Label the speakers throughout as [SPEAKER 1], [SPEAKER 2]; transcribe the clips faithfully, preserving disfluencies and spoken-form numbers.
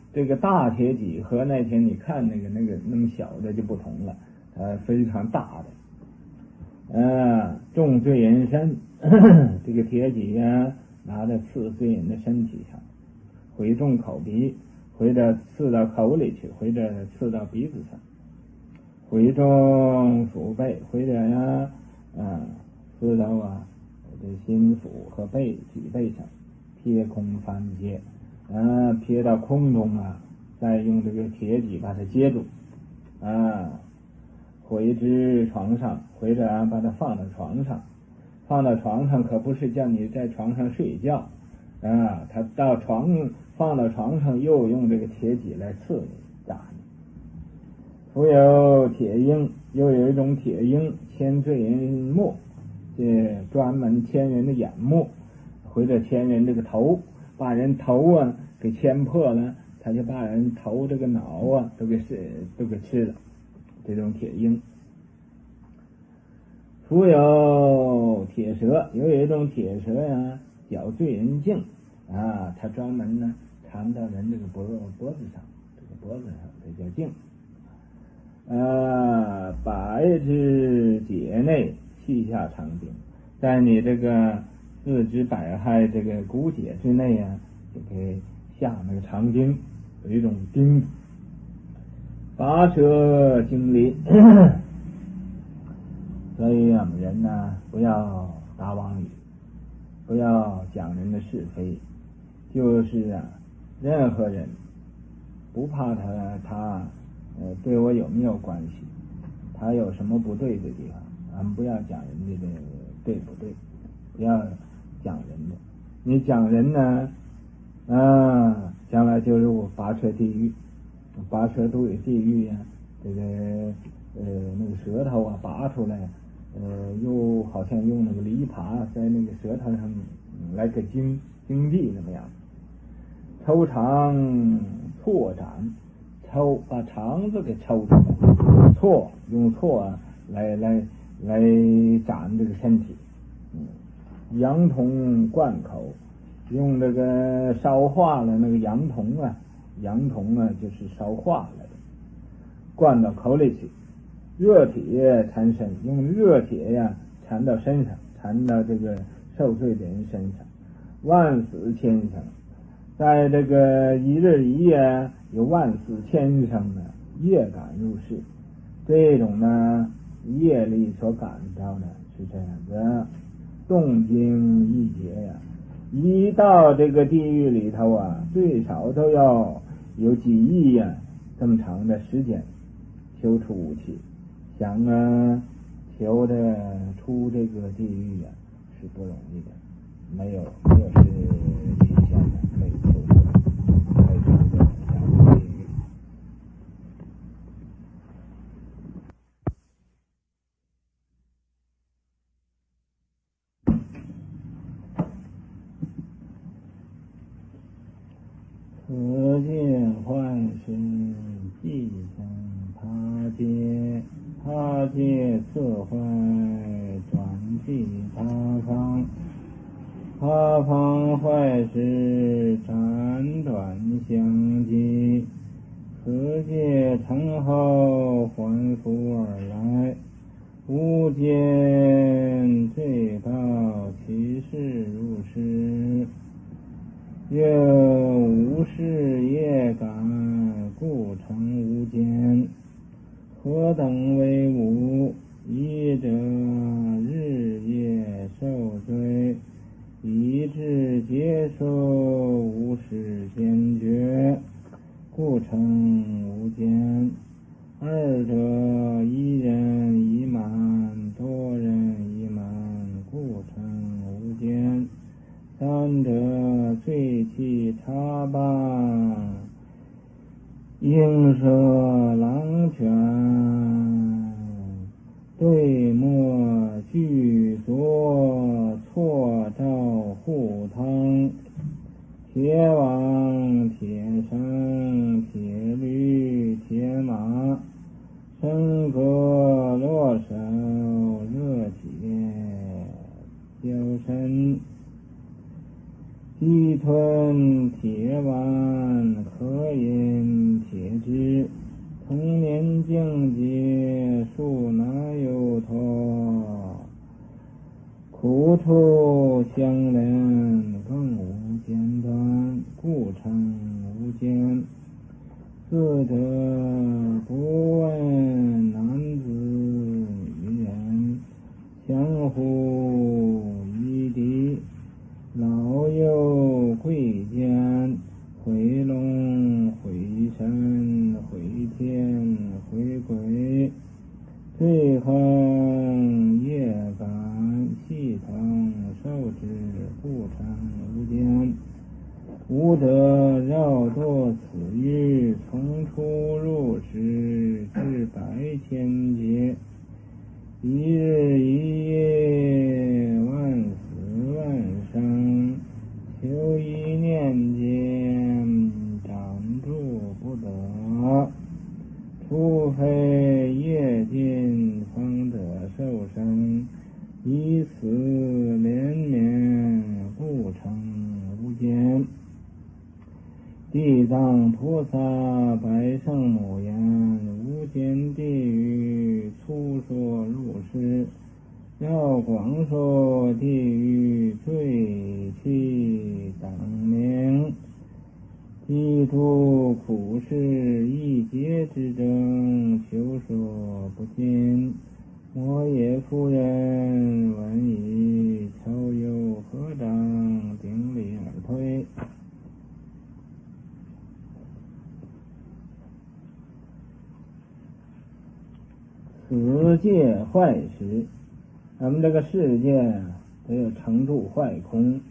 [SPEAKER 1] 这个大铁戟和那天你看那个那个那么小的就不同了，呃，非常大的，呃，重罪人身，这个铁戟呀，拿着刺罪人的身体上，回中口鼻，或者刺到口里去，或者刺到鼻子上，回中腹背，或者呀，啊，刺到啊这心腹和背脊背上，撇空翻接。啊，撇到空中啊，再用这个铁戟把它接住，啊，回至床上，或者啊把它放到床上，放到床上可不是叫你在床上睡觉，啊，他到床放到床上又用这个铁戟来刺你打你。复有铁鹰，又有一种铁鹰牵罪人目，这专门牵人的眼目，或者牵人这个头。把人头啊给牵破了，他就把人头这个脑啊都给吃都给吃了，这种铁鹰。复有铁蛇，又有一种铁蛇呀，咬罪人颈啊，它专门呢缠到人这个脖脖子上，这个脖子上这叫颈。呃，百之节内气下长钉，在你这个四肢百骸这个骨节之内啊，就可以下那个长钉，有一种钉子。拔舌经离，所以我们人呢，不要打妄语，不要讲人的是非，就是啊，任何人不怕他他呃对我有没有关系，他有什么不对的地方，俺们不要讲人家的对不对，不要讲人的，你讲人呢，啊，将来就入拔舌地狱，拔舌都有地狱呀、啊，这个呃那个舌头啊拔出来，呃又好像用那个篱笆在那个舌头上来个经经地那么样，抽肠错斩，抽把肠子给抽出来，错用错啊来来来斩这个身体。嗯，羊铜灌口，用这个烧化了那个羊铜啊，羊铜啊就是烧化了的，灌到口里去。热铁缠身，用热铁呀缠到身上，缠到这个受罪的人身上。万死千生，在这个一日一夜有万死千生的业感入世，这种呢业力所感到的是这样的，动经一劫呀，一到这个地狱里头啊，最少都要有几亿呀这么长的时间求出无期，想啊求的出这个地狱啊是不容易的，没有没有是期限的，可以求出来，可以求出下地狱。可见幻师继承他界，他界次坏转替他方，他方坏时辗转相继，可见成后还复而来，无间罪道其事如是，又无事业感，故成无间。何等为无？一者日夜受罪，以致接受无始坚决，故成无间。二者一人一满，多人一满，故成无间。三者罪气他罢，应舍狼犬，对莫具作错照护汤，铁网铁绳铁驴铁马，身格落手热铁交身，鸡吞铁腕，可也无间。四者不问男子女人，相互依敌，老幼贵贱，回龙回神回天回鬼，最横夜感细疼受之不成无间。吾得绕堕此欲，从出入时至百千劫，一日一夜万死万生，求一念间暂住不得，除非业尽方得受生，以此连绵不成无间。地藏菩萨白圣母言：无间地狱粗说入世，要广说地狱罪气等名，记住苦事一劫之争，求说不尽。摩耶夫人闻已，超有合掌顶礼而退。此界坏时，咱们这个世界得有成住坏空。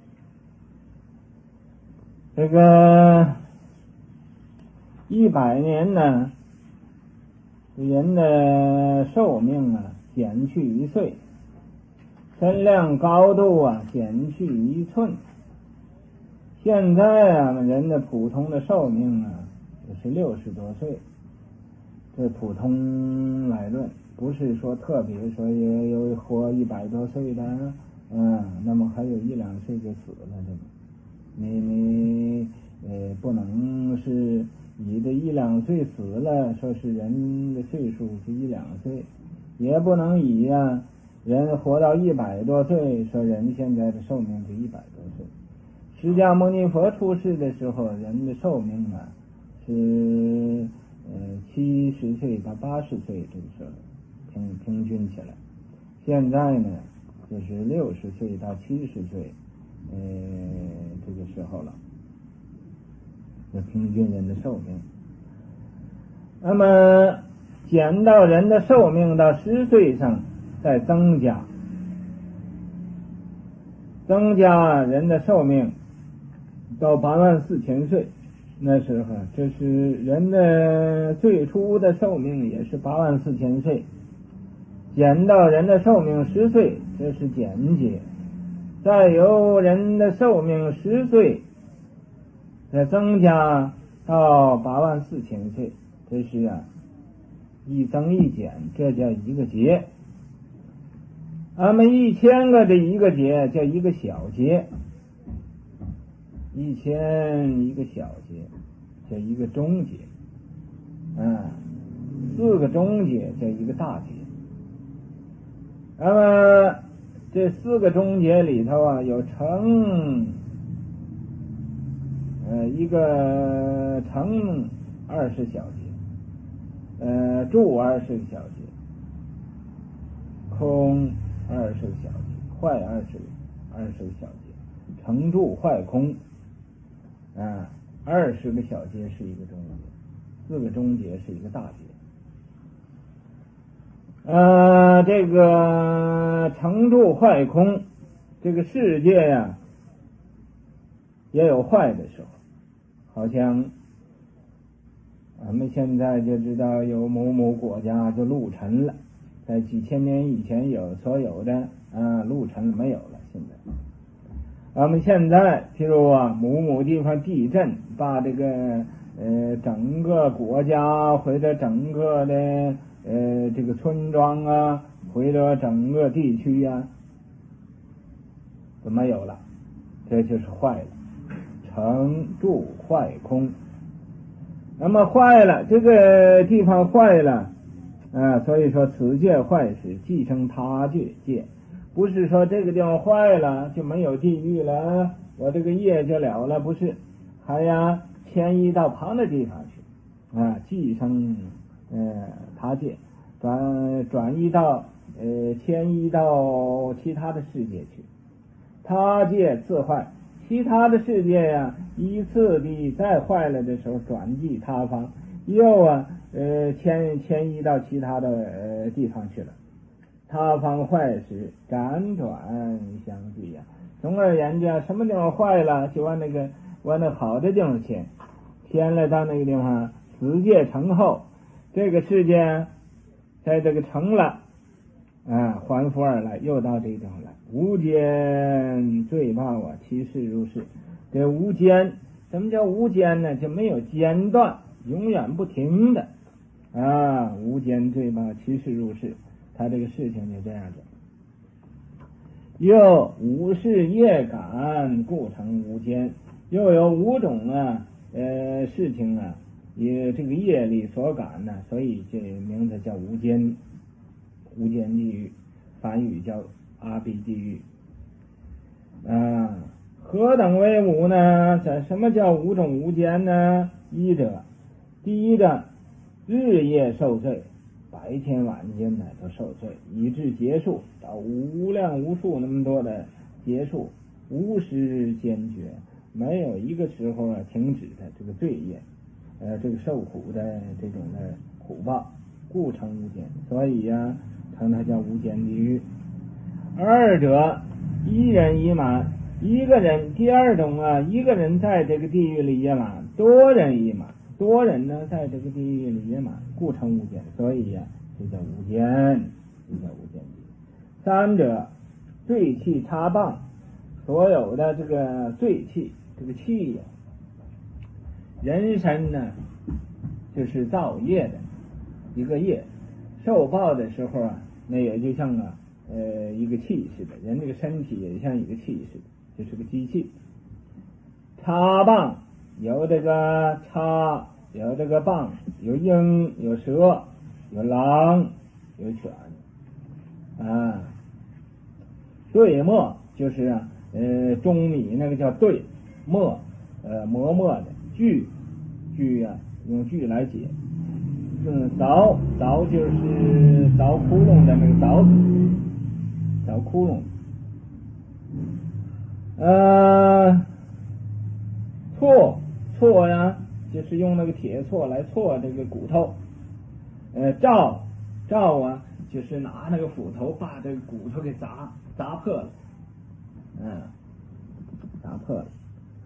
[SPEAKER 1] 这个一百年呢，人的寿命啊减去一岁，身量高度啊减去一寸。现在啊，人的普通的寿命啊也是六十多岁。这普通来论，不是说特别说也有活一百多岁的，嗯，那么还有一两岁就死了的，你你呃不能是以这一两岁死了说是人的岁数是一两岁，也不能以啊人活到一百多岁说人现在的寿命是一百多岁。释迦牟尼佛出世的时候，人的寿命啊是呃，七十岁到八十岁，这个时候平平均起来。现在呢，就是六十岁到七十岁，呃，这个时候了，这平均人的寿命。那么减到人的寿命到十岁上，再增加，增加人的寿命到八万四千岁。那时候，这是人的最初的寿命也是八万四千岁，减到人的寿命十岁，这是减劫；再由人的寿命十岁，再增加到八万四千岁，这是啊一增一减，这叫一个劫。那么一千个这一个劫叫一个小劫。一千一个小节叫一个中节，嗯，四个中节叫一个大节。那么这四个中节里头啊，有成呃一个成二十小节，呃住二十个小节，空二十个小节，坏二十二十个小节，成住坏空。啊，二十个小节是一个中节，四个中节是一个大节。呃，这个成住坏空，这个世界呀、啊，也有坏的时候。好像俺们现在就知道有某某国家就陆沉了，在几千年以前有所有的啊陆沉没有了，现在。我们现在譬如啊某某地方地震，把这个呃整个国家或者整个的呃这个村庄啊，或者整个地区啊都没有了，这就是坏了，成住坏空。那么坏了，这个地方坏了啊，所以说此界坏时，即生他界界。不是说这个地方坏了就没有地狱了，我这个业就了了，不是，还呀迁移到旁的地方去啊，继承呃他界，转转移到呃迁移到其他的世界去，他界自坏，其他的世界呀、啊，依次地再坏了的时候转寄他方，又啊呃迁迁移到其他的呃地方去了。他方坏时辗转相继呀、啊。总而言之，什么地方坏了，就往那个往那好的地方迁，迁了到那个地方，死界成后，这个世界在这个成了啊，还复而来，又到这个地方来。无间罪报啊，其事如是。这无间，什么叫无间呢？就没有间断，永远不停的啊。无间罪报，其事如是。他这个事情就这样子。又五事业感，故成无间。又有五种啊，呃，事情啊，也这个业力所感呢，所以这名字叫无间。无间地狱，梵语叫阿鼻地狱。啊，何等为五呢？这什么叫五种无间呢？一者，第一个，日夜受罪。白天晚间呢都受罪，以致结束到无量无数那么多的结束，无时坚决，没有一个时候啊停止的这个罪业，呃，这个受苦的这种的苦报，故成无间。所以呀、啊，称它叫无间地狱。二者，一人一马，一个人。第二种啊，一个人在这个地狱里野马，多人一马。多人呢，在这个地狱里野马，故成无间，所以呀、啊，这叫无间，这叫无间地狱。三者，罪气插棒，所有的这个罪气，这个气呀、啊，人身呢，就是造业的一个业，受报的时候啊，那也就像啊，呃，一个气似的，人这个身体也像一个气似的，就是个机器。插棒。有这个叉，有这个蚌，有鹰，有蛇，有狼，有犬啊。对磨就是啊，呃，中米那个叫对磨，呃，磨磨的锯，锯啊，用锯来解。嗯，凿凿就是凿窟窿的那个凿子，凿窟窿。呃，错。锉呀，就是用那个铁锉来锉这个骨头。呃，照照啊，就是拿那个斧头把这个骨头给砸砸破了，嗯，砸破了。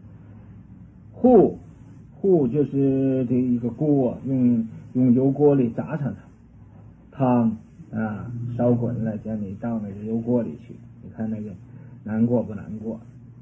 [SPEAKER 1] 糊糊就是这一个锅，用用油锅里炸上它。汤啊，烧滚了，将你倒那个油锅里去，你看那个难过不难过？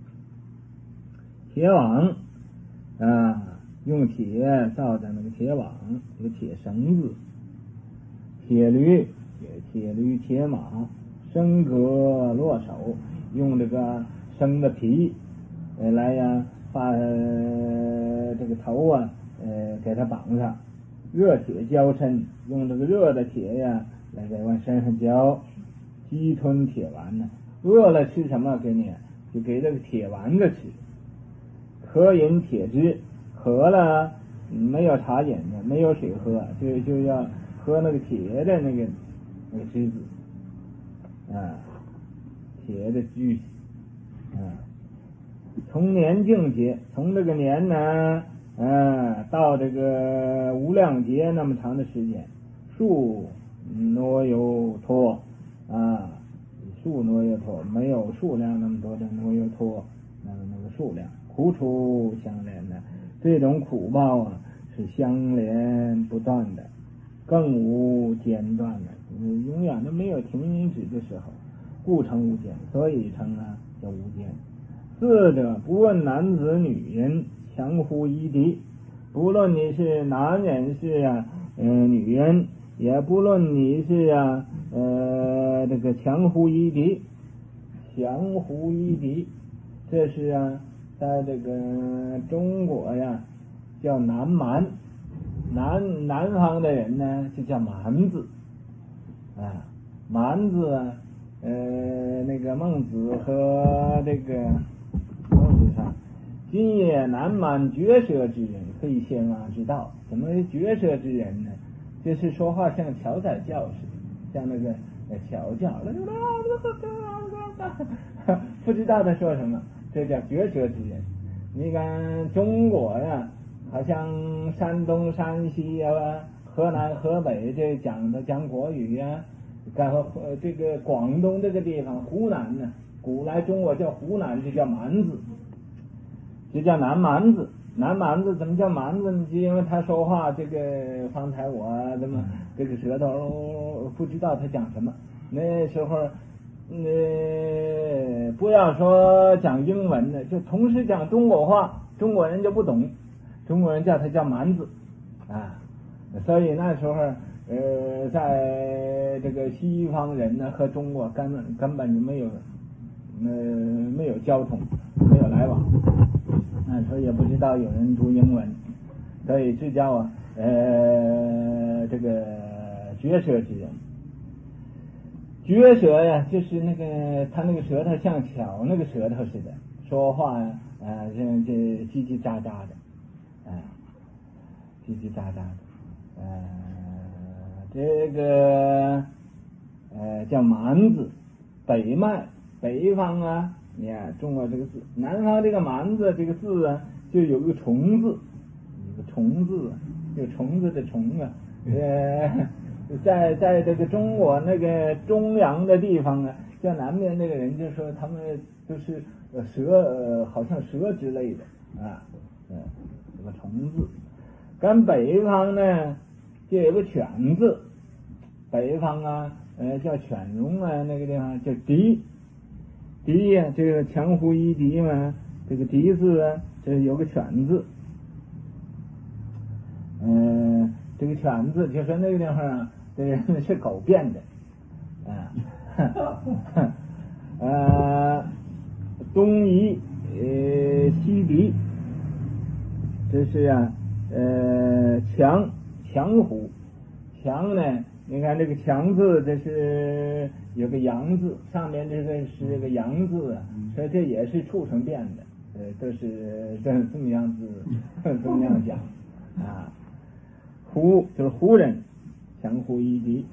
[SPEAKER 1] 铁网。啊，用铁造的那个铁网，有铁绳子，铁驴，铁驴铁马，绳革落手，用这个绳的皮呃来呀，把、呃、这个头啊呃给它绑上，热铁浇身，用这个热的铁呀来给往身上浇，鸡吞铁丸呢，饿了吃什么给你？就给这个铁丸子吃。渴饮铁汁，渴了没有茶饮的，没有水喝，就就要喝那个铁的那个那个汁子啊，铁的汁啊。从年境节，从这个年呢，啊到这个无量劫那么长的时间，数挪游托啊，数挪游托，没有数量那么多的挪游托，那个那个数量。苦楚相连的，这种苦报啊是相连不断的，更无间断的，永远都没有停止的时候，故成无间，所以称啊叫无间。四者，不问男子女人，强乎夷狄，不论你是男人是啊，呃女人，也不论你是啊呃这个强乎夷狄，强乎夷狄，这是啊。在这个中国呀，叫南蛮，南南方的人呢就叫蛮子，啊，蛮子啊，呃，那个孟子和这个孟子上， 今也难满绝舌之人，可以先王之道。怎么绝舌之人呢？就是说话像乔仔叫似的，像那个乔叫，不知道他说什么，这叫绝舌之人。你看中国呀，好像山东、山西啊、河南、河北这讲的讲国语呀，然后这个广东这个地方，湖南呢，古来中国叫湖南，就叫蛮子，就叫南蛮子。南蛮子怎么叫蛮子呢？就因为他说话这个方才我怎么这个舌头不知道他讲什么。那时候呃不要说讲英文的，就同时讲中国话，中国人就不懂，中国人叫他叫蛮子啊。所以那时候呃在这个西方人呢和中国根本根本就没有呃没有交通，没有来往。那时候也不知道有人读英文，所以这叫啊呃这个绝舌之人。绝舌呀，就是那个他那个舌头像巧那个舌头似的，说话呀啊这这叽叽喳喳的，啊叽叽喳喳的，呃这个呃叫蛮子，北麦北方啊。你看中国这个字，南方这个蛮字这个字啊，就有个虫字，有个虫字，有虫子的虫啊。呃，在在这个中国那个中央的地方啊，像南边那个人就说他们都是呃蛇，呃好像蛇之类的啊，嗯，有个虫字。跟北方呢，就有个犬字，北方啊，呃叫犬戎啊，那个地方叫狄。狄呀，这个强胡一狄嘛，这个狄字啊，这有个犬字。嗯、呃，这个犬字就说那个地方啊，这个是狗变的，啊，呃，东夷呃西狄，这是啊呃强强胡，强呢。你看这个强字，这是有个阳字，上面这个是这个阳字啊，所以这也是畜生变的，呃，都是这这么样子，这么样讲啊。胡就是胡人，强胡一狄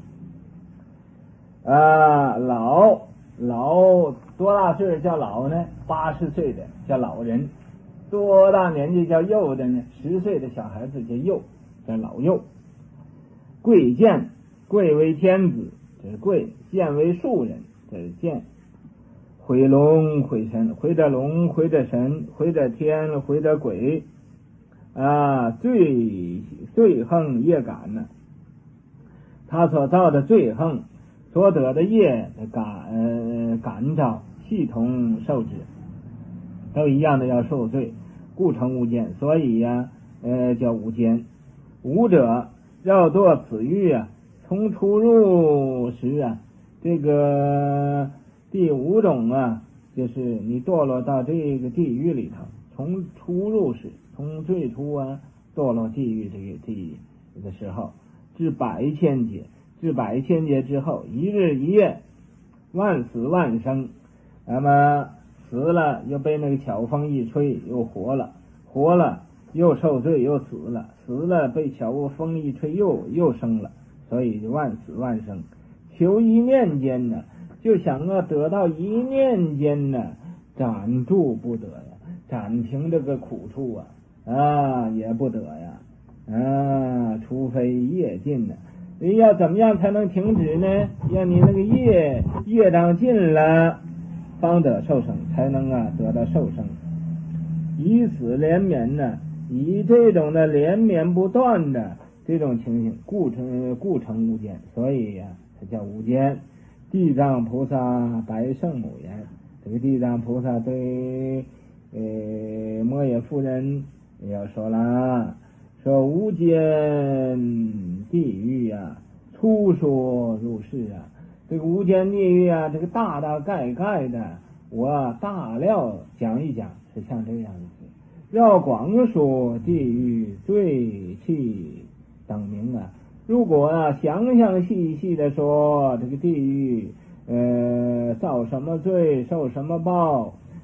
[SPEAKER 1] 啊。老老多大岁叫老呢？八十岁的叫老人，多大年纪叫幼的呢？十岁的小孩子叫幼，叫老幼。贵贱。贵为天子，这是贵；贱为庶人，这是贱。毁龙毁神，毁者龙，毁者神，毁者天，毁者鬼啊！罪罪横业感呢？他所造的罪横，所得的业感呃感召，系统受之，都一样的要受罪，故成无间。所以呀、啊，呃叫无间。无者要堕此狱啊。从出入时啊，这个第五种啊，就是你堕落到这个地狱里头。从出入时，从最初啊堕落地狱这个地这个时候，至百千劫，至百千劫之后，一日一夜，万死万生。那么死了又被那个巧风一吹，又活了，活了又受罪，又死了，死了被巧风一吹，又又生了。所以万死万生，求一念间呢，就想要得到一念间呢，暂住不得呀，暂停这个苦处啊，啊也不得呀，啊，除非业尽呢。要怎么样才能停止呢？要你那个业业障尽了，方得受生，才能啊得到受生。以死连绵呢，以这种的连绵不断的。这种情形，故成故成无间，所以呀、啊，它叫无间。地藏菩萨白圣母言，这个地藏菩萨对呃摩耶夫人也要说了，说无间地狱啊，粗说入世啊，这个无间地狱啊，这个大大概概的，我大料讲一讲，是像这样子。要广说地狱罪气等名啊，如果啊详详细细的说这个地狱呃造什么罪受什么报，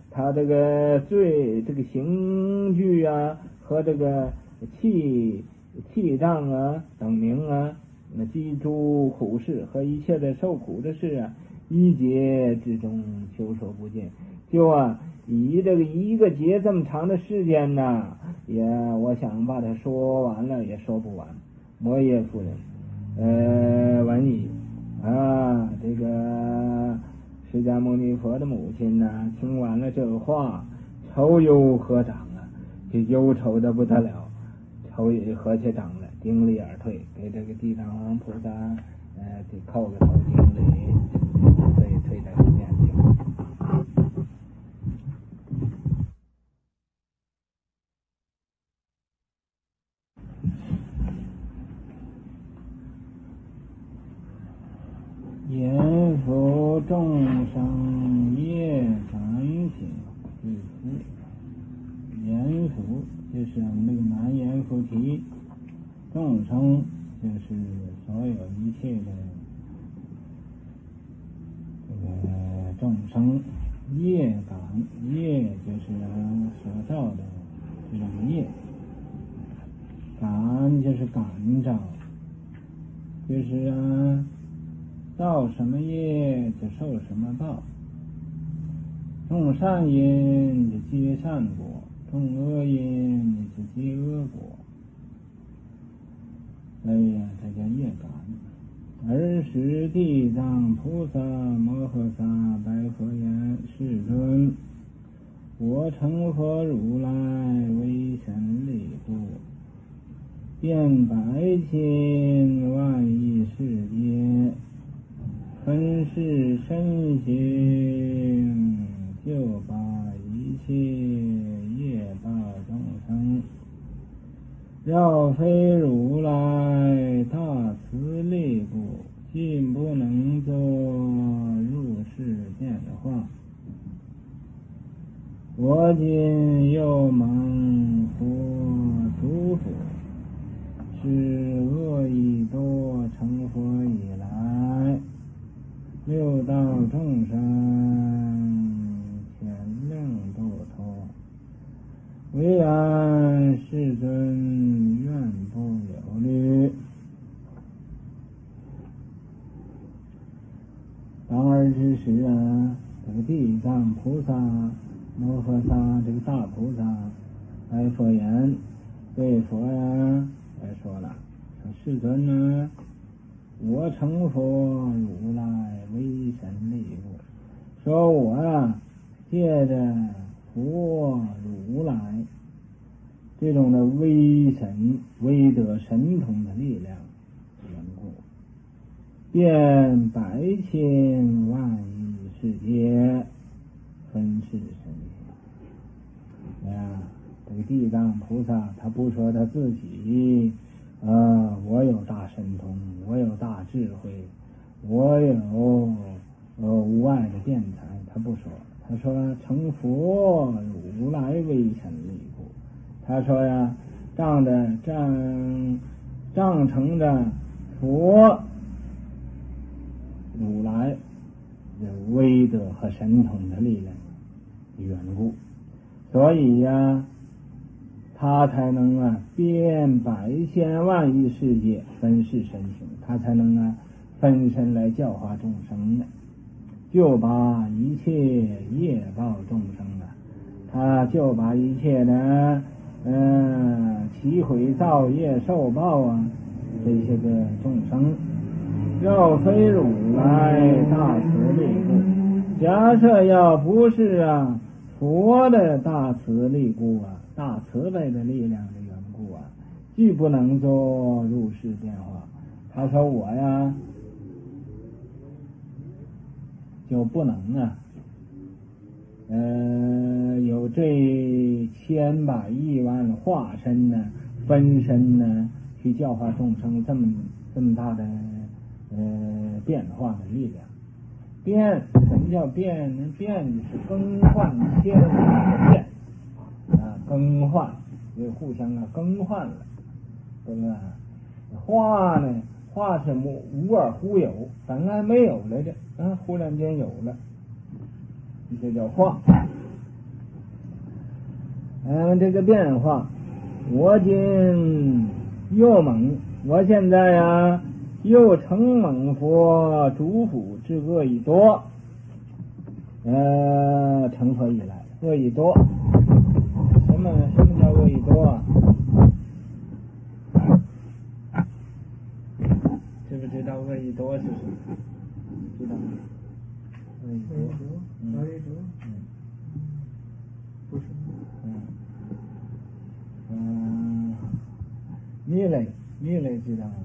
[SPEAKER 1] 他这个最这个刑具啊和这个气气障啊等名啊，那积诸苦事和一切的受苦的事啊，一劫之中求说不尽。就啊，以这个一个劫这么长的时间呢，也我想把它说完了也说不完。摩耶夫人，呃，文艺啊，这个释迦牟尼佛的母亲呢，听完了这话，愁忧合掌啊，就忧愁的不得了，愁也合起掌来，顶礼而退，给这个地藏王菩萨，呃，得叩个头顶礼，所以退在后面去。言佛众生业感行自负，言佛就是那个南言菩提，众生就是所有一切的这个众生，业感业就是所造的这种业，感就是感召，就是啊造什么业就受什么报，种善因就结善果，种恶因就结恶果，所以啊，这叫业感。尔时地藏菩萨摩诃萨白佛言：世尊，我成佛如来威神力故，遍百千万亿世界，分是身行，就把一切业报众生，若非如来大慈力故，尽不能作入世变化。我今又蒙佛嘱咐，是恶意多成佛以来，六道众生全令度脱，唯愿世尊愿不有虑。当尔之时啊，这个地藏菩萨摩诃萨这个大菩萨白佛言，对佛呀来说了，说世尊呢，我成佛如来威神力故，说我啊借着佛如来这种的威神威德神通的力量缘故，遍百千万亿世界，分世身行。啊，这个地藏菩萨他不说他自己啊，我有大神通，我有大智慧，我有呃无碍的辩才，他不说，他说成佛如来威神力故。他说呀，仗着仗仗成着佛如来的威德和神通的力量缘故，所以呀，他才能啊遍百千万亿世界，分世身行，他才能啊分身来教化众生的，就把一切业报众生啊，他就把一切的嗯起毁造业受报啊这些个众生，若非如来大慈力故，假设要不是啊佛的大慈力故啊，大慈悲的力量的缘故啊，既不能做入世变化。他说我呀就不能啊呃有这千百亿万化身呢分身呢去教化众生这么这么大的呃变化的力量。变什么叫变呢？变是更换一切的变啊，更换就互相啊更换了，对吧？化呢，化是无无而忽有，本来没有来着，啊，忽然间有了，这叫化。 嗯，这个变化，我今又猛，我现在呀又承蒙佛嘱咐之恶已多，呃，成佛以来恶已多，什么什么叫恶已多啊？知不知道恶已多是什么？知道吗？恶已多，恶已多，嗯，不是，嗯，嗯，弥勒，弥勒知道吗？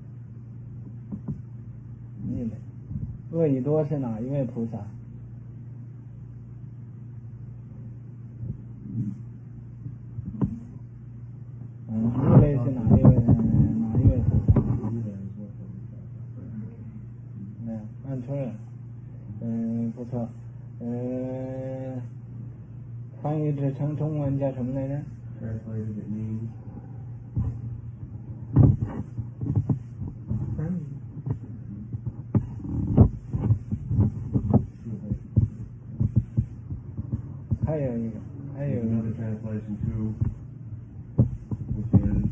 [SPEAKER 1] 弥勒，恶已多是哪一位菩萨？嗯，弥勒是哪一位？哪一位菩萨？嗯，按错了。嗯，不错。呃，翻译制成中文叫什么来着？
[SPEAKER 2] Translated it means
[SPEAKER 1] 翻译。还有一个，还有
[SPEAKER 2] another translation too, which is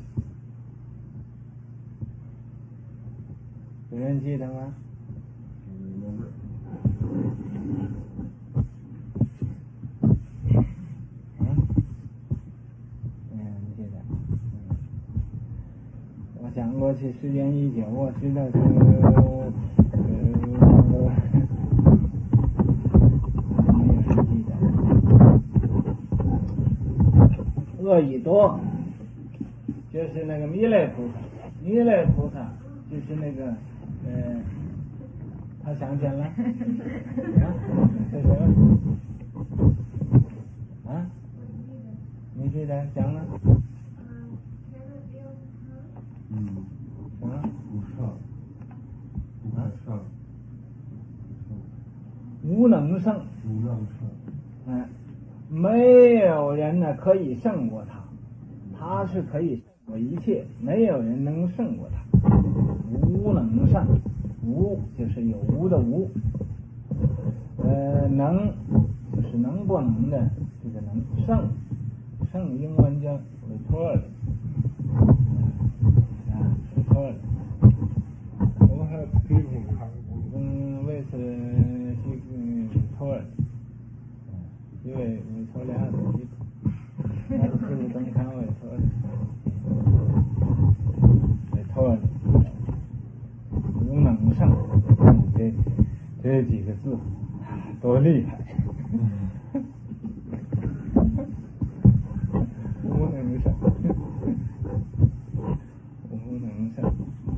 [SPEAKER 1] 有人记得吗？
[SPEAKER 2] remember.
[SPEAKER 1] 啊？嗯，记得。嗯，我讲过去时间已久，我知道是呃，没有人记得。恶已多，就是那个弥勒菩萨，弥勒菩萨就是那个呃，他想起来了，啊，是谁？啊？你记得讲了？
[SPEAKER 2] 嗯，
[SPEAKER 1] 什么？
[SPEAKER 2] 无上，无上，
[SPEAKER 1] 无能胜。
[SPEAKER 2] 无能胜。
[SPEAKER 1] 嗯，没有人呢可以胜过他，他是可以胜过一切，没有人能胜过他。无能胜，无就是有无的无，呃，能就是能不能的这个能，胜胜英文叫 victory， 啊 victory。我还批评他，嗯，为是这个 victory。因为委托两个机构，他是自动看委托的，委托的，无能胜，这这几个字多厉害！无能胜，无能胜，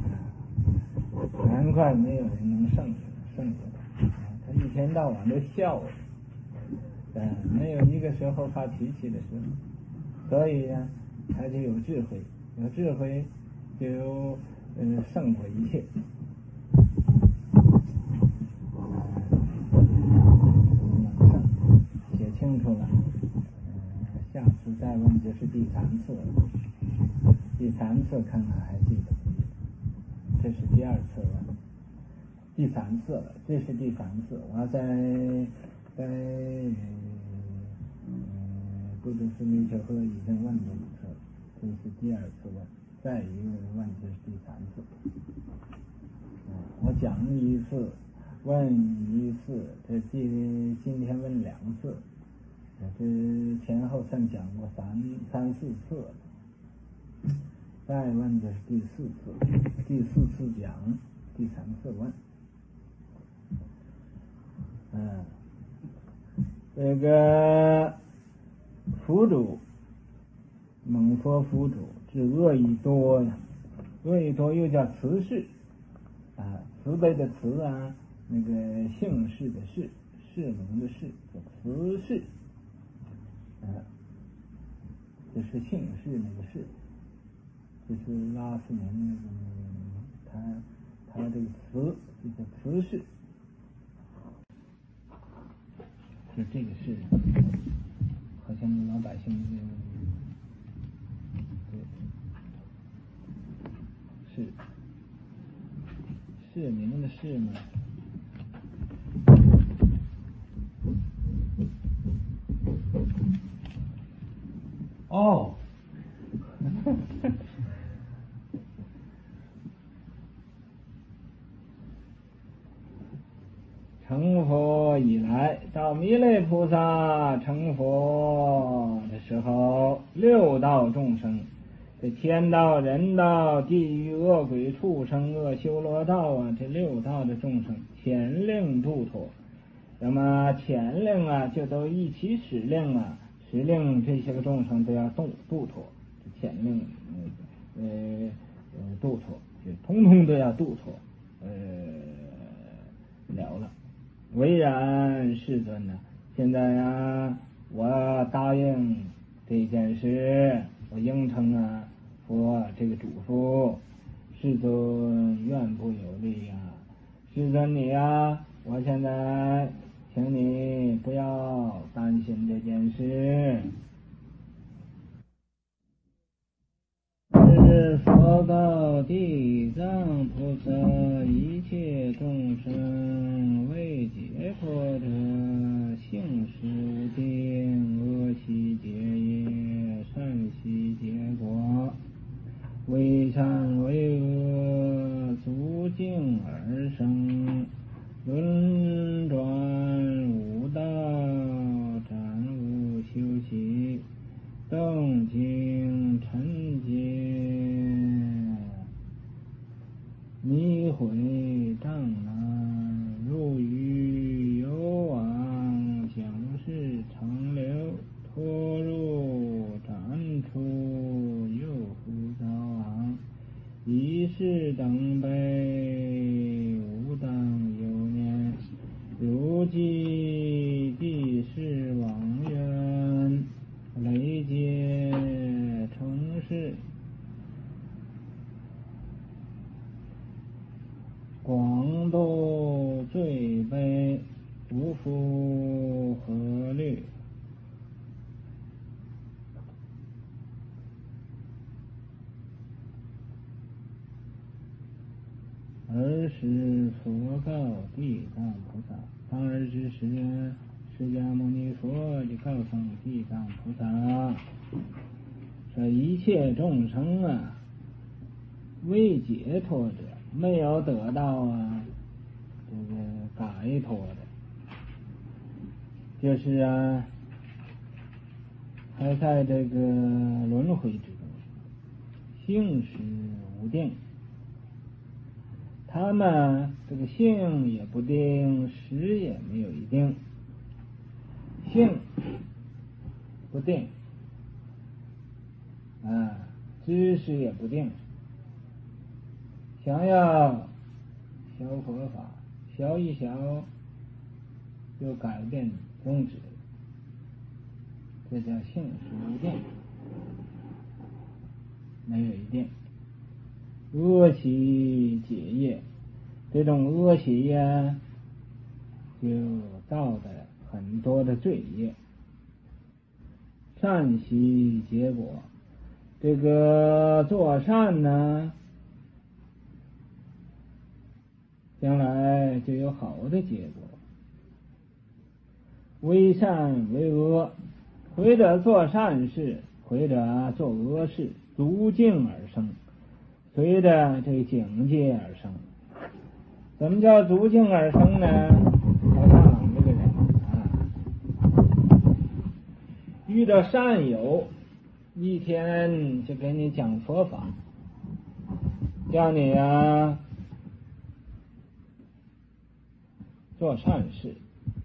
[SPEAKER 1] 难怪没有人能胜胜过他，他一天到晚都笑我。嗯，没有一个时候发脾气的时候，所以呀、啊，他就有智慧，有智慧就嗯、呃、胜过一切。胜，写清楚了，呃，下次再问就是第三次了。第三次看看还记得不记得？这是第二次问，第三次了，这是第三次，我在在。不只是没学会已经问过一次，这是第二次问，再一个问这是第三次。嗯，我讲一次，问一次，这今今天问两次，这前后算讲过三三四次了。再问这是第四次，第四次讲，第三次问。嗯，这个。佛主，蒙佛佛主，之恶已多呀，恶已多又叫慈氏，啊，慈悲的慈啊，那个姓氏的氏，氏名的氏，叫慈氏，啊，这是姓氏那个氏，这是拉斯宁那个他他这个慈就叫慈氏，就这个氏。好像老百姓是市民的市吗？ 到弥勒菩萨成佛的时候，六道众生，这天道、人道、地狱、恶鬼、畜生、恶修罗道啊，这六道的众生，前令度脱。那么前令啊，就都一起使令啊，使令这些个众生都要度度脱，前令呃呃度脱，就通通都要度脱，呃了了。唯然世尊呢，现在啊，我答应这件事，我应承啊，佛这个嘱咐，世尊愿不有力呀、啊，世尊你啊，我现在请你不要担心这件事。是佛告地藏菩萨，一切众生未解脱者，性实无定，恶习结业，善习结果，为善为恶，足境而生，轮转五道，暂无休息，动静沉结，迷毁障难，入于有往，想是长流，脱入斩出，又复早往，一世等悲，无当有念，如记地势往远，累劫成事，广度罪悲，无复何虑。尔时佛告地藏菩萨，当尔之时，释迦牟尼佛就告诉地藏菩萨，说一切众生啊，未解脱者，没有得到啊这个解脱的，就是啊还在这个轮回之中，性实无定。他们这个性也不定，实也没有一定。性不定啊，知识也不定。想要学佛法，学一学就改变宗旨，这叫性实无定，没有一定。恶习结业，这种恶习呀，就造的很多的罪业。善习结果，这个做善呢，将来就有好的结果。为善为恶，或者做善事，或者做恶事，逐境而生，随着这个境界而生。怎么叫逐境而生呢？好像这个人啊，遇到善友，一天就给你讲佛法，叫你啊做善事，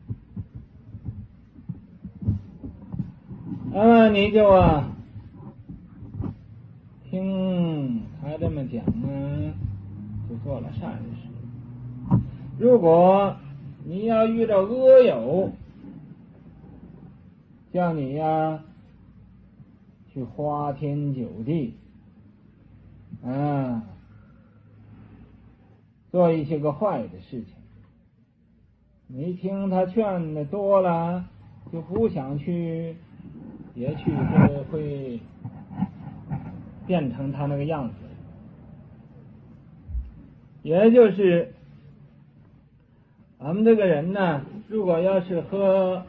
[SPEAKER 1] 那么你就啊听他这么讲啊，就做了善事。如果你要遇到恶友，叫你呀去花天酒地啊，做一些个坏的事情，你听他劝的多了，就不想去，也去就会变成他那个样子。也就是我们这个人呢，如果要是和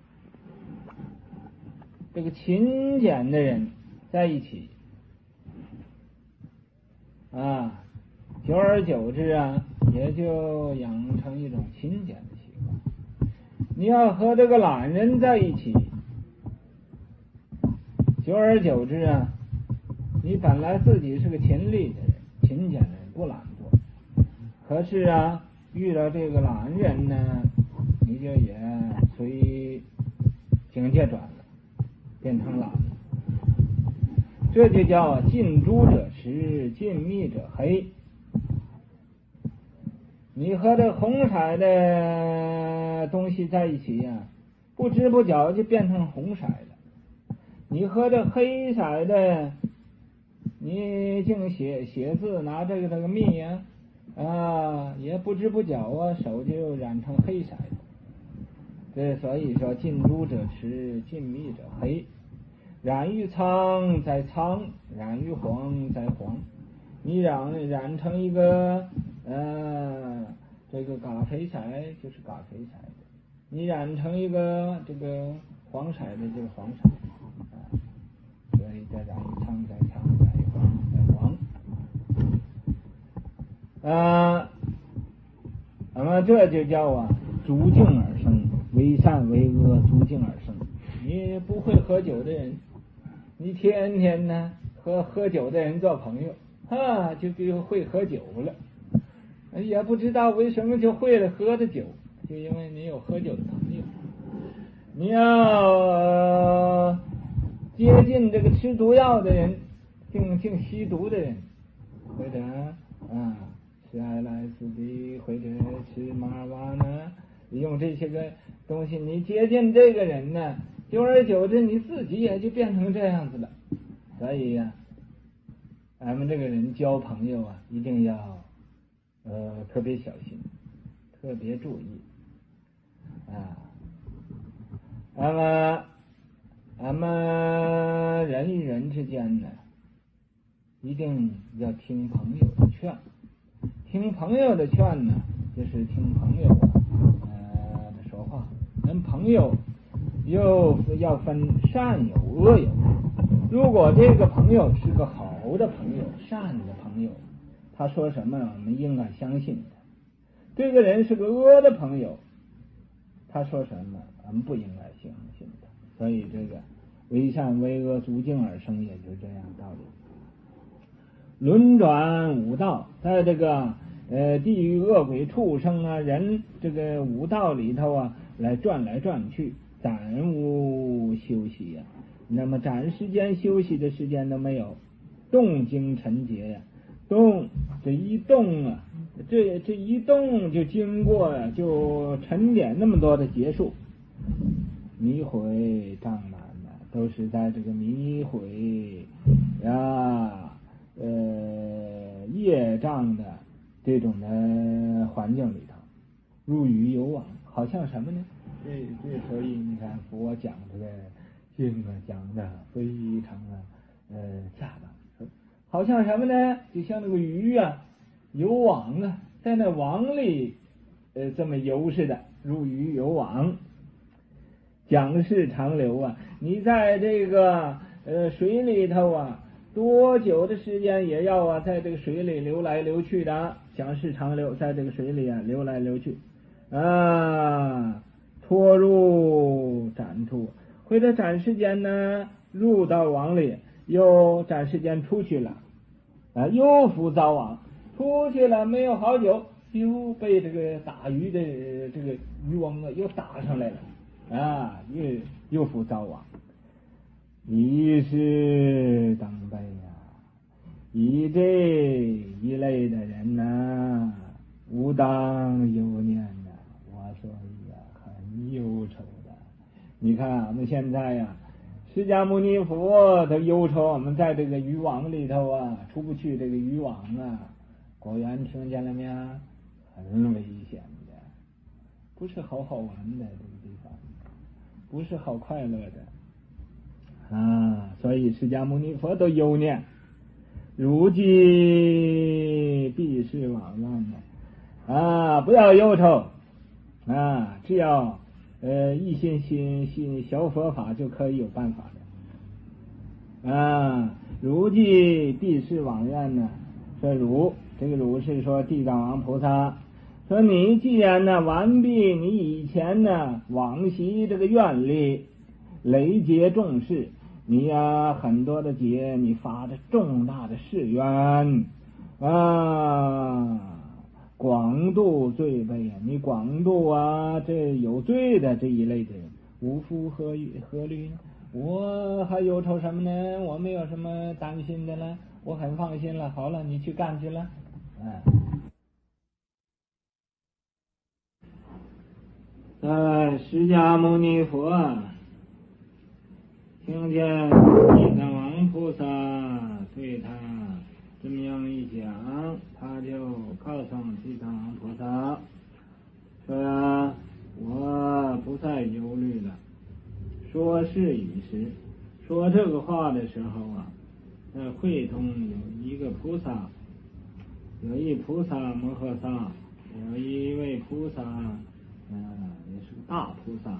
[SPEAKER 1] 这个勤俭的人在一起啊，久而久之啊，也就养成一种勤俭的习惯。 你要和这个懒人在一起，久而久之啊，你本来自己是个勤力的人，勤俭的人，不懒惰，可是啊，遇到这个懒人呢，你就也随境界转了，变成懒了。这就叫近朱者赤，近墨者黑。你和这红色的东西在一起呀、啊，不知不觉就变成红色了。你和这黑色的，你净写写字，拿这个这个墨呀，啊，也不知不觉啊，手就染成黑色的。这所以说，近朱者赤，近墨者黑。染于苍在苍，染于黄在黄。你染染成一个呃这个咖啡色就是咖啡色的，你染成一个这个黄色的就是黄色的，啊，所以这染于苍在苍，染于黄在黄。呃，那么这就叫啊逐境而生，为善为恶，逐境而生。你不会喝酒的人，你天天呢和喝酒的人做朋友啊，就比如会喝酒了，也不知道为什么就会了喝的酒，就因为你有喝酒的朋友。你要、呃、接近这个吃毒药的人，净净吸毒的人，或者啊吃爱来斯的，或者吃马尔瓦呢，用这些个东西，你接近这个人呢，久而久之你自己也就变成这样子了。所以呀、啊，咱们这个人交朋友啊，一定要呃特别小心，特别注意啊。那么咱们人与人之间呢，一定要听朋友的劝。听朋友的劝呢，就是听朋友啊呃的说话。人朋友又要分善友恶友。如果这个朋友是个好的朋友，善的朋友，他说什么我们应该相信他。这个人是个恶的朋友，他说什么我们不应该相信他。所以这个为善为恶，逐境而生，也就这样道理。轮转五道，在这个呃地狱恶鬼畜生啊人这个五道里头啊来转来转去，暂无休息呀、啊。那么暂时间休息的时间都没有，动经沉劫呀、啊，动这一动啊，这这一动就经过呀、啊，就沉淀那么多的劫数，迷毁障难的，都是在这个迷毁呀呃业障的这种的环境里头，入于有往，好像什么呢？这这所以你看佛讲这个经啊讲的非常的呃恰当，好像什么呢？就像那个鱼啊游网啊，在那网里呃这么游似的，入于有往。蒋氏长流啊，你在这个呃水里头啊，多久的时间也要啊，在这个水里流来流去的，蒋氏长流，在这个水里啊流来流去啊，拖入展出，或者展时间呢入到网里，又展时间出去了啊，又复遭网，出去了没有好久，又被这个打鱼的这个渔网啊又打上来了。啊，又又复遭网，一是当备呀、啊！以这一类的人呢、啊，无当忧念呐、啊。我说呀，很忧愁的。你看我们现在呀、啊，释迦牟尼佛都忧愁我们在这个渔网里头啊，出不去这个渔网啊。果园听见了没有？很危险的，不是好好玩的这个地方。不是好快乐的啊，所以释迦牟尼佛都忧念，如今必是往乱的啊，不要忧愁啊，只要呃一心心心学佛法就可以有办法的啊。如今必是往愿呢，说如这个如是说地藏王菩萨说你既然呢完毕你以前呢往昔这个愿力，累劫重事，你呀很多的劫，你发着重大的誓愿啊，广度罪辈啊，你广度啊这有罪的这一类的人，无夫何何虑呢？我还忧愁什么呢？我没有什么担心的了，我很放心了。好了，你去干去了。哎，呃，释迦牟尼佛听见地藏王菩萨对他这么样一讲，他就告诉地藏王菩萨说呀，我不再忧虑了。说是已时，说这个话的时候啊，在会中有一个菩萨，有一菩萨摩诃萨，有一位菩萨，呃，也是个大菩萨，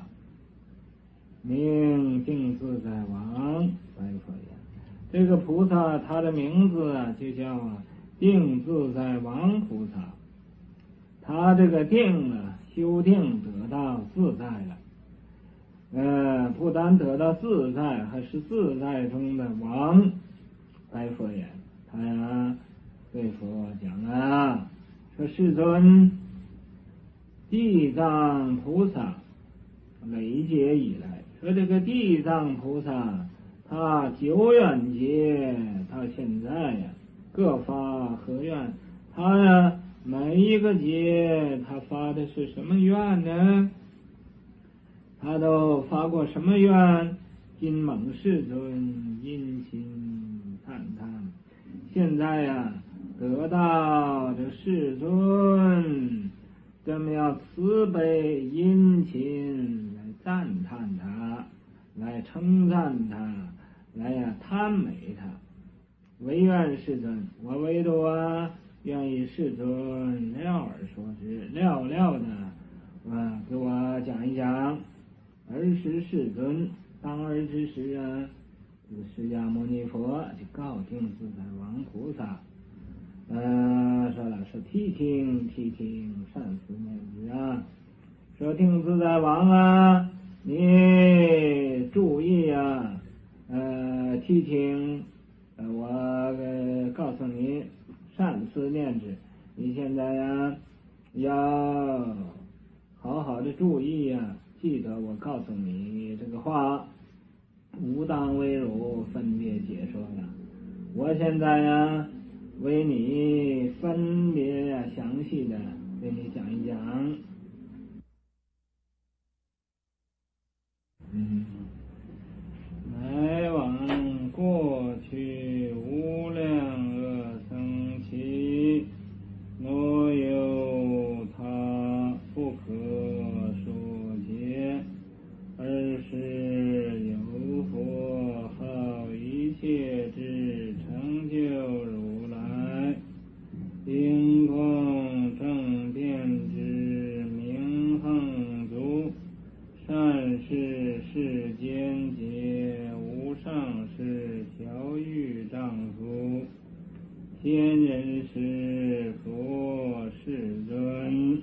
[SPEAKER 1] 名定自在王，白佛言。这个菩萨他的名字啊，就叫定自在王菩萨。他这个定啊，修定得到自在了。呃，不但得到自在，还是自在中的王。白佛言，他呀对佛讲啊，说世尊，地藏菩萨累劫以来，说这个地藏菩萨他久远劫到现在呀，各发何愿？他呀每一个劫他发的是什么愿呢？他都发过什么愿？今蒙世尊殷勤赞叹，现在呀、啊、得到这世尊这么样慈悲殷勤来赞叹他，来称赞他，来呀、啊、叹美他。唯愿世尊，我唯独啊愿意世尊料而说之，料料的啊给我讲一讲。尔时世尊，当尔之时啊，释迦牟尼佛就告定自在王菩萨，呃，说了说谛听谛听，善思念之啊，说定自在王啊，你注意啊，呃，谛听，呃，我、呃、告诉你，善思念之，你现在呀要好好的注意呀、啊。记得我告诉你这个话，无当为汝分别解说了。我现在呀，为你分别详细的为你讲一讲。嗯，来往过去无量恶生起，若有他不可说。而是有佛好一切智成就如来，应供正遍知明恒足，善事世间皆无上士调御丈夫，天人师佛世尊，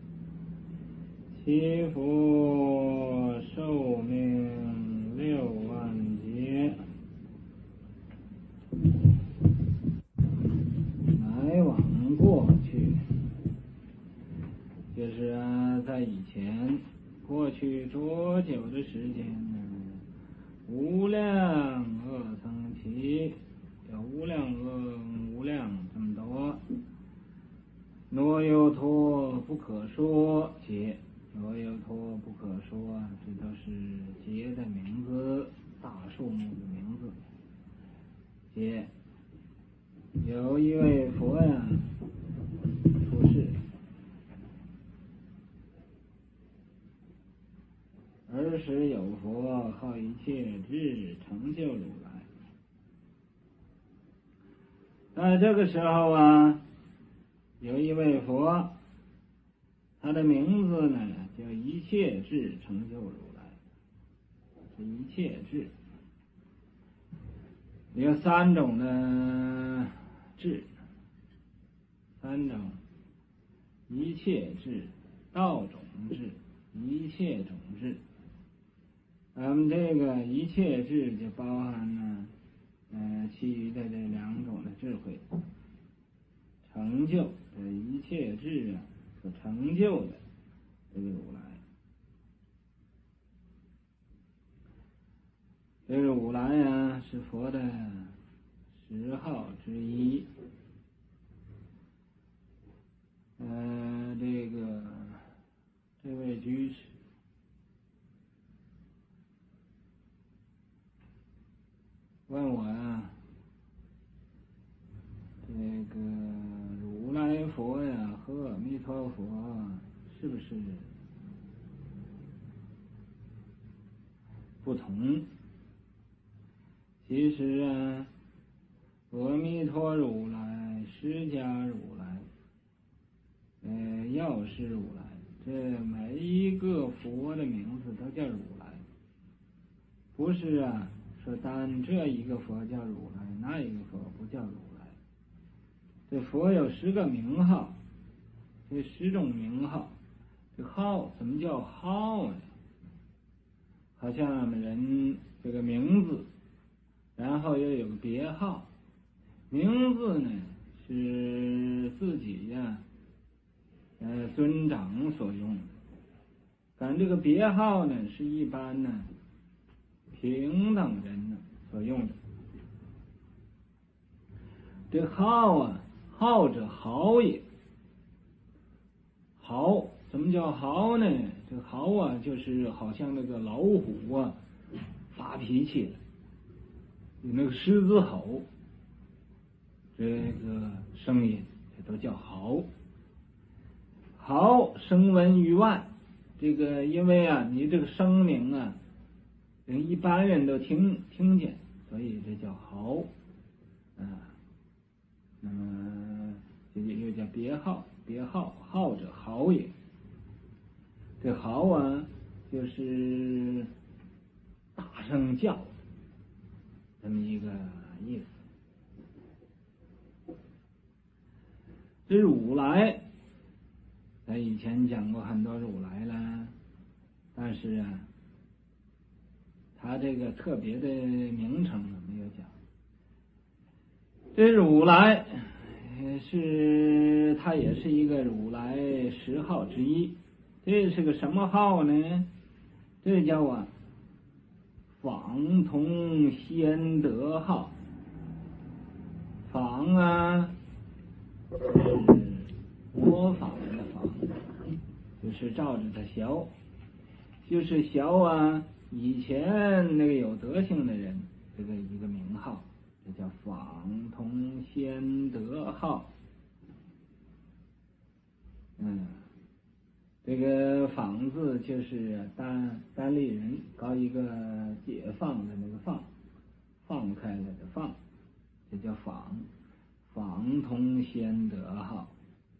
[SPEAKER 1] 其佛寿命六万劫，来往过去，就是啊，在以前过去多久的时间呢？无量恶生起，有无量恶无量这么多，若有托不可说劫。若有托不可说，这都是劫的名字，大数目的名字。劫，有一位佛呀出世，尔时有佛好一切智成就如来。在这个时候啊，有一位佛，他的名字呢叫一切智成就如来。这一切智有三种的智，三种， 一切智，道种智，一切种智。咱们这个一切智就包含了，呃，其余的这两种的智慧，成就这一切智啊所成就的这个如来。这个如来呀，是佛的十号之一。呃，这个这位居士问我呀，这个如来佛呀和阿弥陀佛是不是不同？其实啊，阿弥陀如来、释迦如来、呃，药师如来，这每一个佛的名字都叫如来，不是啊，说单这一个佛叫如来，那一个佛不叫如来。这佛有十个名号，这十种名号，这号怎么叫号呢？好像我们人这个名字，然后又有个别号。名字呢是自己呀、呃尊长所用的，但这个别号呢是一般呢平等人呢所用的。这号啊，号者豪也。豪，怎么叫豪呢？这个豪啊，就是好像那个老虎啊发脾气了，有那个狮子吼，这个声音，这都叫豪。豪声闻于外，这个因为啊，你这个声名啊，人一般人都听听见，所以这叫豪啊。那么这又叫别号，别号，号者豪也。这豪啊，就是大声叫，这么一个意思。这如来，咱以前讲过很多如来了，但是啊，他这个特别的名称呢没有讲。这如来是他也是一个如来十号之一。这是个什么号呢？这叫啊仿同先得号。仿啊是模仿的仿，就是照着它学，就是学啊以前那个有德行的人这个一个名号，这叫仿同先得号。嗯，这个仿字就是单单立人搞一个解放的那个放，放开了的放，这叫仿，仿同先得号。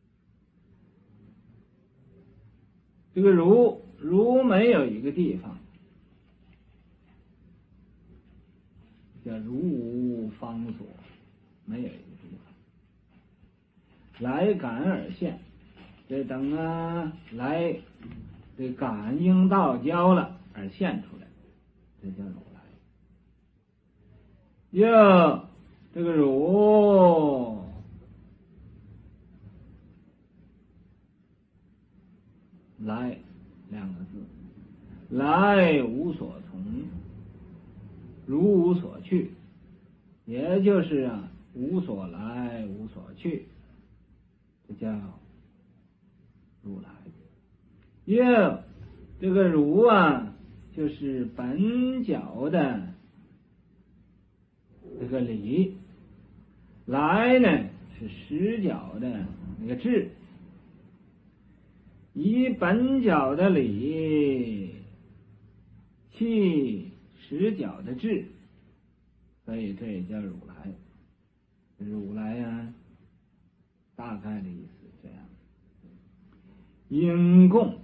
[SPEAKER 1] 这个如如没有一个地方，叫如无方所，没有一个地方。来感而现，这等啊来这感应道交了而现出来，这叫如来。又这个如来两个字，来无所从，如无所去，也就是啊无所来无所去，这叫如来。又这个如啊，就是本角的这个理，来呢是实角的那个智，以本角的理弃实角的智，所以这也叫如来。如来啊，大概的意思这样。应供，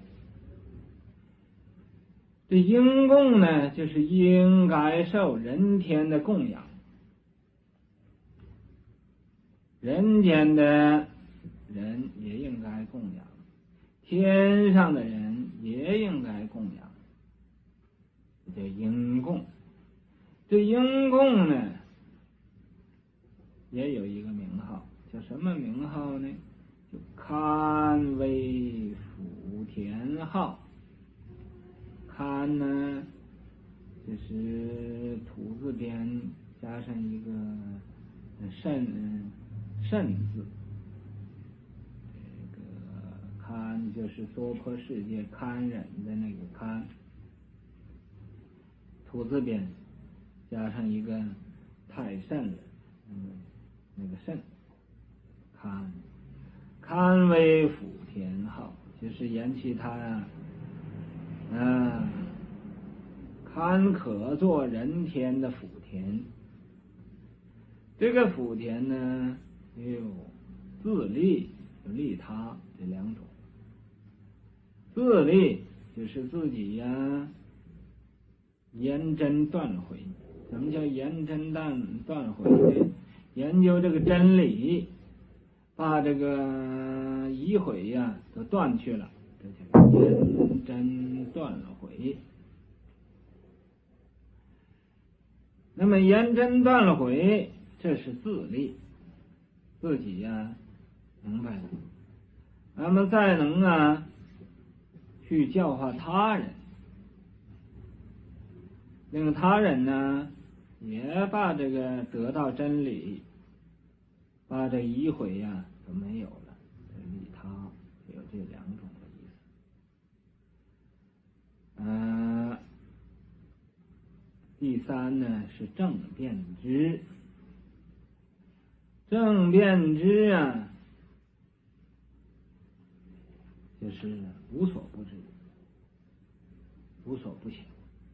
[SPEAKER 1] 这应供呢，就是应该受人天的供养。人间的人也应该供养天上的人也应该供养，这叫应供。这应供呢，也有一个名号，叫什么名号呢？就堪为福田号。堪呢，就是土字边加上一个慎慎字。这个堪就是娑婆世界堪忍的那个堪，土字边加上一个太甚的，嗯，那个甚，堪堪为福田号，就是言其他呀、啊，啊，堪可作人天的福田。这个福田呢，也有自利有利他这两种。自利就是自己呀、啊，研真断毁。什么叫研真断断毁呢？研究这个真理，把这个疑毁呀、啊、都断去了，这叫研真断毁。那么研真断毁，这是自利，自己呀、啊、明白了，那么再能啊去教化他人，令他人呢也把这个得到真理，把这疑毁呀、啊、都没有了，这利他有这两种的意思。嗯、呃，第三呢是正辩知。正辩知啊，就是无所不知，无所不晓。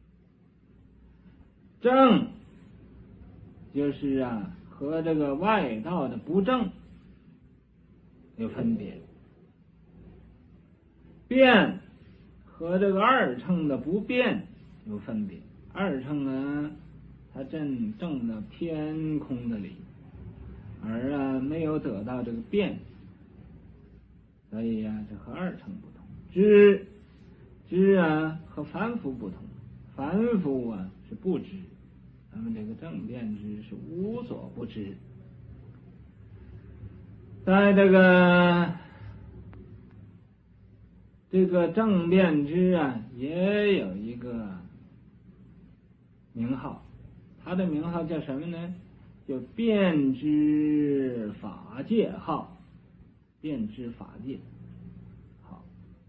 [SPEAKER 1] 正就是啊和这个外道的不正有分别，辩和这个二乘的不辩有分别。二乘啊，它正正的偏空的理，而啊没有得到这个辩，所以呀、啊，这和二乘不同。知知啊和凡夫不同，凡夫啊是不知，那么这个正辩知是无所不知。在这个这个正辩知啊，也有一个名号，它的名号叫什么呢？叫辩知法界号。辩知法界好，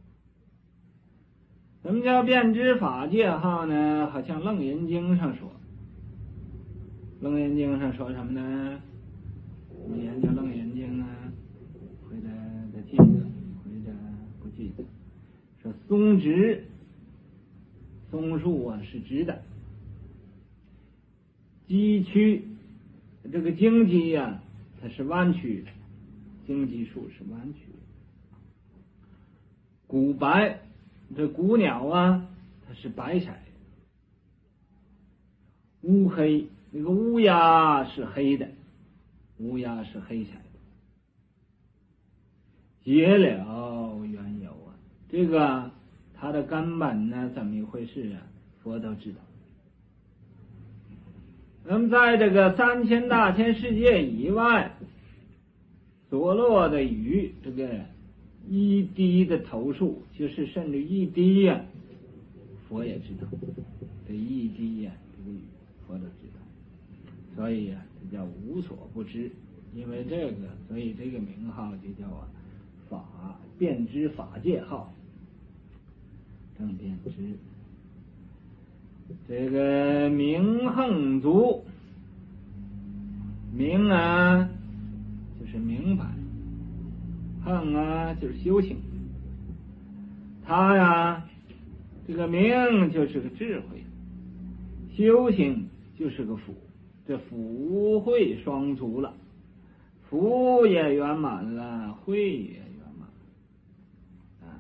[SPEAKER 1] 什么叫辩知法界号呢？好像楞严经上说，楞严经上说什么呢？我们研究楞严经啊，或者的记得，或者不记得。说松直，松树啊是直的，基曲，这个荆棘呀、啊，它是弯曲的，荆棘树是弯曲的。古白，这古鸟啊，它是白色的。乌黑，那个乌鸦是黑的，乌鸦是黑色的。解了缘由啊，这个它的根本呢怎么一回事啊？佛都知道。那么在这个三千大千世界以外所落的雨，这个一滴的头数，就是甚至一滴呀、啊，佛也知道。这一滴呀、啊，这个雨佛都知道。所以呀、啊，这叫无所不知。因为这个，所以这个名号就叫啊法辩知法界号。正辩知。这个明横足，明啊就是明白，横啊就是修行。他呀，这个明就是个智慧，修行就是个福，这福慧双足了，福也圆满了，慧也圆满啊。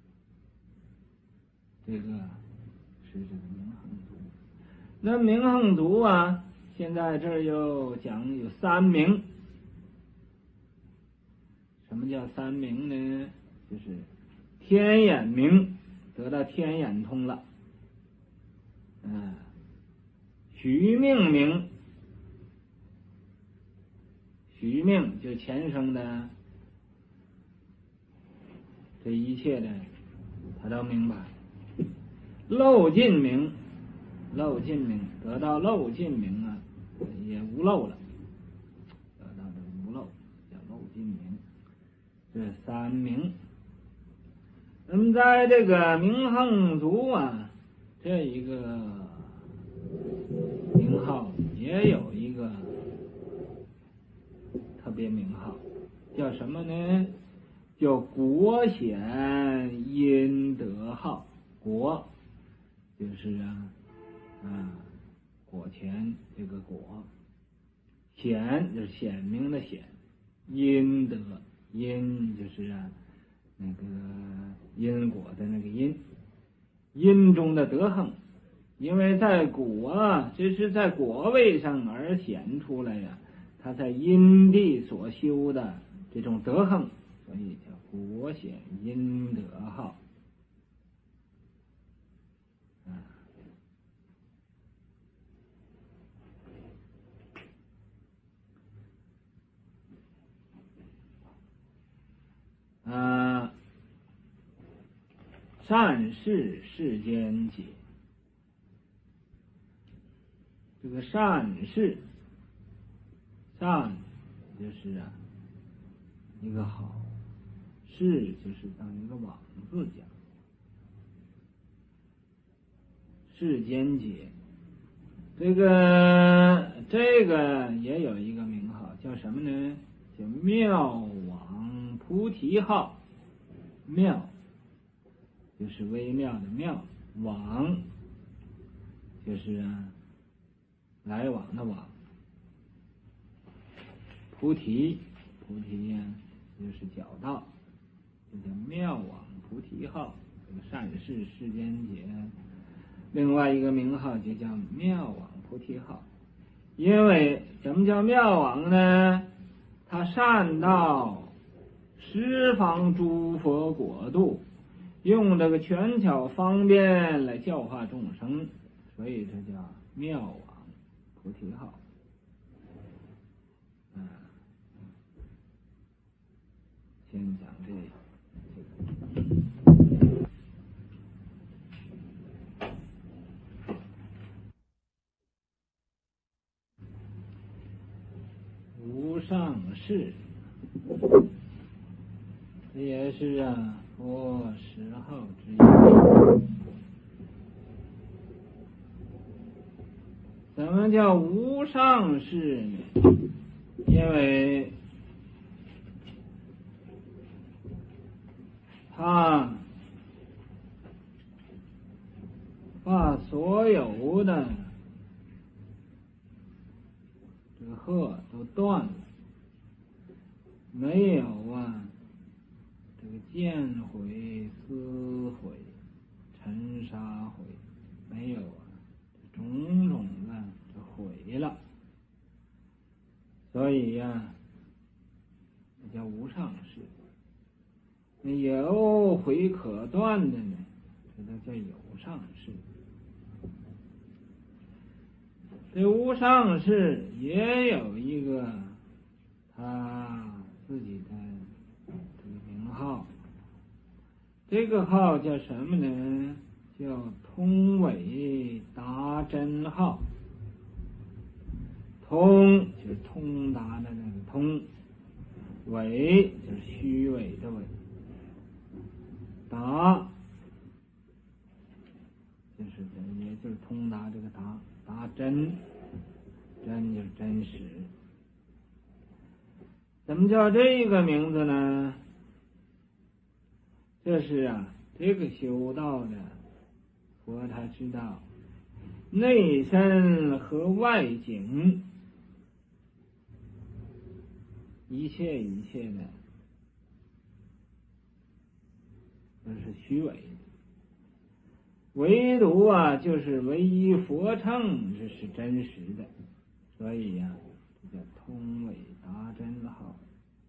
[SPEAKER 1] 这个是这个明横足。那明横足啊，现在这儿又讲有三明。什么叫三明呢？就是天眼明，得到天眼通了。嗯，许命明，许命就前生的这一切的他都明白。漏尽明，漏尽明得到漏尽明啊，也无漏了，得到的无漏叫漏尽明，这三明。那么在这个明横足啊，这一个名号也有一个特别名号，叫什么呢？叫国显阴德号。国就是啊啊果前这个果，显就是显明的显，阴德阴就是啊那个因果的那个因，因中的德行。因为在果，这是在果位上而显出来呀，他在因地所修的这种德行，所以叫果显阴德号。啊，善事世间解。这个善事，善就是啊一个好，事就是当一个往字讲。世间解，这个这个也有一个名号，叫什么呢？叫妙往菩提号。妙就是微妙的妙，往就是啊来往的往，菩提菩提呀、啊、就是角道，这叫妙往菩提号。这个善事世间解，另外一个名号就叫妙往菩提号。因为什么叫妙往呢？他善到十方诸佛国度，用这个权巧方便来教化众生，所以这叫妙往菩提号。嗯，先讲这个。无上士，这也是啊佛十号之一。怎么叫无上士呢？因为他把所有的这个鹤都断了，没有啊这个见毁、思毁、尘沙毁，没有啊种种的这毁了，所以呀、啊，这叫无上士。那有毁可断的呢，这都叫有上士。这无上士也有一个他自己的这个名号，这个号叫什么呢？叫通伟达真号。通就是通达的那个通，伟就是虚伪的伪，达就是也就是通达这个达，达真，真就是真实。怎么叫这个名字呢？这是啊，这个修道的佛他知道内身和外境，一切一切的都是虚伪，唯独啊就是唯一佛乘这是真实的，所以呀、啊，这叫通伟达真号。